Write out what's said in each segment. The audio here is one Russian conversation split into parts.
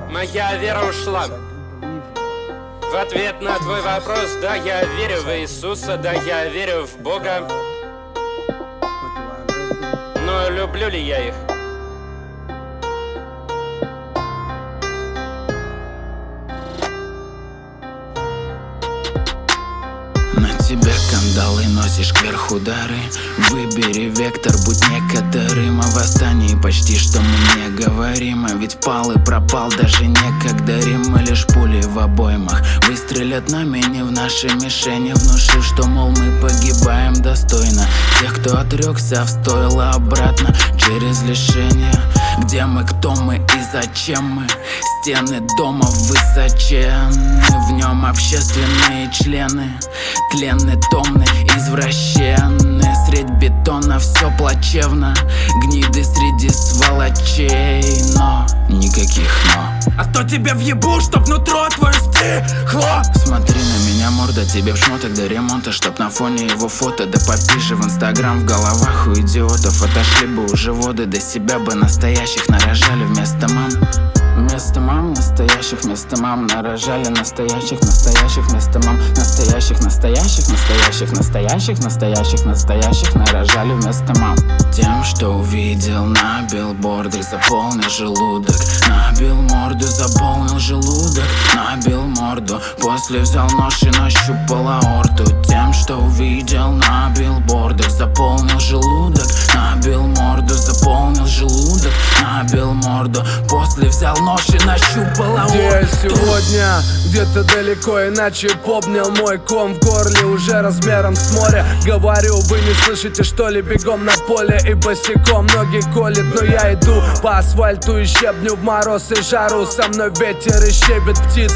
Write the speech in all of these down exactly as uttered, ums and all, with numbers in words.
Моя вера ушла. В ответ на твой вопрос: да, я верю в Иисуса, да, я верю в Бога. Но люблю ли я их? На тебе кандалы, носишь кверх удары. Выбери вектор, будь некоторым. О восстании почти что мы не говорим. А ведь пал и пропал, даже некогда Рим. Мы лишь пули в обоймах выстрелят нами, не в наши мишени, внушив, что, мол, мы погибаем достойно. Тех, кто отрекся, встояло обратно через лишение. Где мы, кто мы и зачем мы? Стены дома высоченны, в нем общественные члены. Тленны, томны, извращенны. Средь бетона все плачевно. Гниды среди сволочей. Но никаких но. А то тебе въебу, чтоб нутро твое стихло. Смотри на меня, морда, тебе в шмоток до ремонта, чтоб на фоне его фото. Да попиже в инстаграм, в головах у идиотов. Отошли бы уже воды, до себя бы настоящих нарожали вместо мам. Вместо мам настоящих, вместо мам нарожали настоящих, настоящих вместо мам. Настоящих, настоящих, настоящих, настоящих, настоящих, настоящих нарожали вместо мам. Тем, что увидел на билбордах, заполнил желудок. Набил морду, заполнил желудок. Набил морду, после взял нож и нащупал аорту. Тем, что увидел на билбордах, заполнил желудок. Набил морду, заполнил желудок. Набил морду, после взял нож и нащупал аорту. Где я сегодня? Где-то далеко, иначе обнял мой ком в горле уже размером с море. Говорю, вы не слышите, что ли? Бегом на поле и босиком ноги колет. Но я иду по асфальту и щебню в мороз и жару. Со мной ветер и щебет птиц,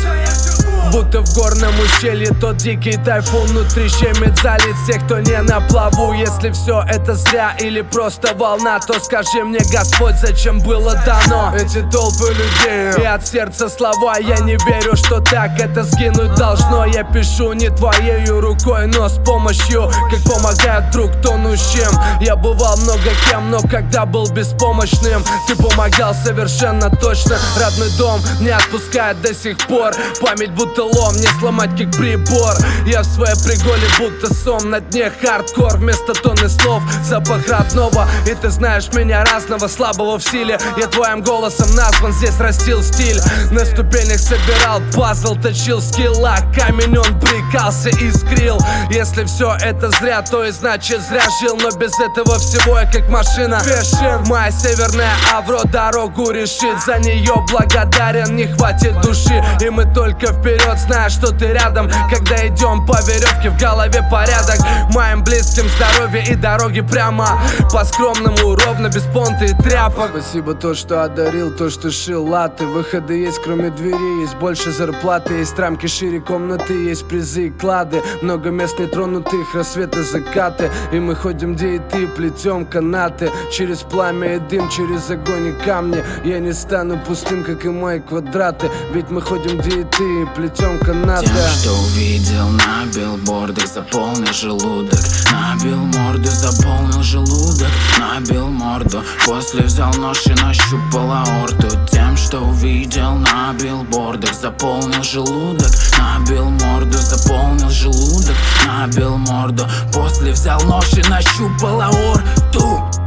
будто в горном ущелье тот дикий тайфун. Внутри щемит, залит всех, кто не на плаву. Если все это зря или просто волна, то скажи мне, Господь, зачем было дано эти толпы людей и от сердца слова? Я не верю, что так это сгинуть должно. Я пишу не твоею рукой, но с помощью, как помогает друг тонущим. Я бывал много кем, но когда был беспомощным, ты помогал совершенно точно. Родной дом не отпускает до сих пор. Память будто лом, не сломать как прибор. Я в своей приголе будто сон, на дне хардкор. Вместо тонны слов запах родного. И ты знаешь меня разного, слабого в силе. Я твоим голосом назван, здесь растил стиль. На ступенях собирал пазл, точил скилла. Камень он прикался, искрил. Если все это зря, то и значит зря жил. Но без этого всего я как машина пешим. Моя северная Авро дорогу решит. За нее благодарен, не хватит души. И мы только вперед, зная, что ты рядом. Когда идем по веревке, в голове порядок. Моим близким здоровье и дороги прямо. По скромному, ровно, без понта и тряпок. Спасибо то, что одарил, то, что шил латы. Выходы есть, кроме двери, есть больше зарплаты. Есть рамки шире комнаты, есть призы и клады. Много мест нетронутых, рассветы, закаты. И мы ходим, где и ты, плетем канаты. Через пламя и дым, через огонь и камни. Я не стану пустым, как и мои квадраты. Ведь мы ходим, где и ты, плетем канаты. Тем, что увидел на билбордах, заполнил желудок. Набил морду, заполнил желудок. Набил морду, после взял нож и нащупал аорту. Тем, что увидел на билбордах, заполнил желудок. Набил морду, заполнил желудок. Набил морду, после взял нож и нащупал аорту.